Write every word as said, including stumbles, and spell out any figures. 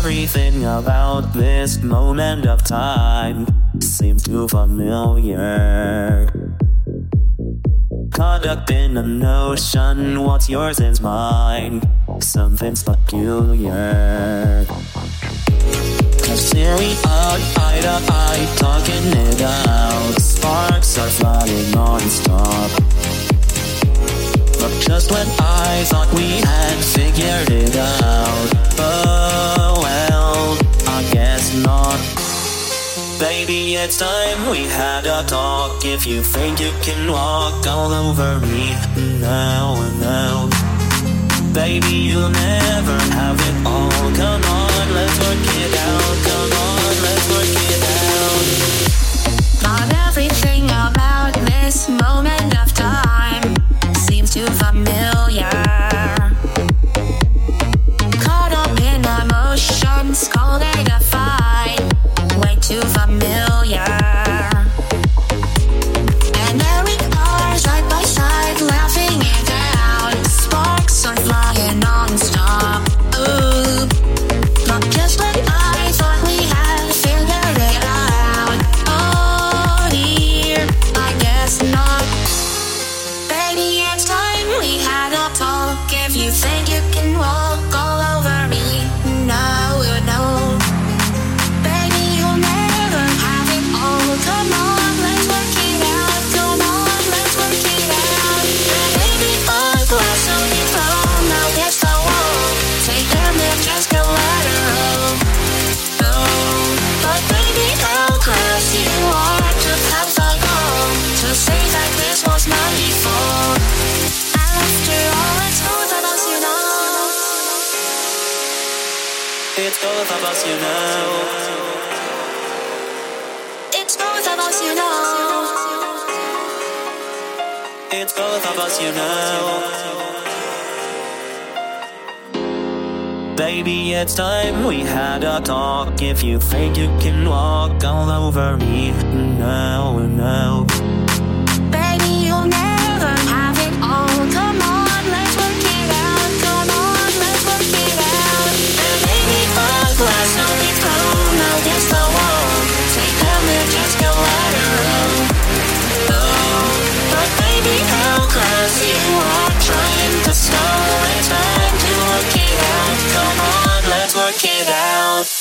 everything about this moment of time seems too familiar. Caught up in an ocean, what's yours is mine. Something's peculiar. Cause here we are, eye to eye, talking it out. Sparks are flying non-stop. But just when I thought we had figured it out, oh well, I guess not. Baby, it's time we had a talk. If you think you can walk all over me now and now, baby, you'll never have it all. Come on, let's work it out. Come on, let's work it out. Not everything about this moment of time seems too familiar. Caught up in emotions, cold and defied, way too familiar. And there we are, side by side, laughing it out. Sparks are flying non-stop. Ooh, not just when I thought we had figured it out. Oh dear, I guess not. Baby, it's time we had a talk. If you think you can walk all over me, no, no. Baby, you'll never have it all. Come on, let's work it out. Come on, let's work it out. And baby, a glass of your phone, now it's the wall. Take them and just go let her roll. Oh, but baby, how close you are to have the goal to say that this was not before. After all, it's both of us, you know. It's both of us, you know. It's both of us, you know. It's both of us, you know. Baby, it's time we had a talk. If you think you can walk all over me now and now, Baby, you'll never have it all. Come on, let's work it out. Come on, let's work it out. And baby, a glass of your phone, now against the wall. Take them and just go let her roll. Oh, but baby, how close you are trying to stall. It's time to work it out. Come on, let's work it out.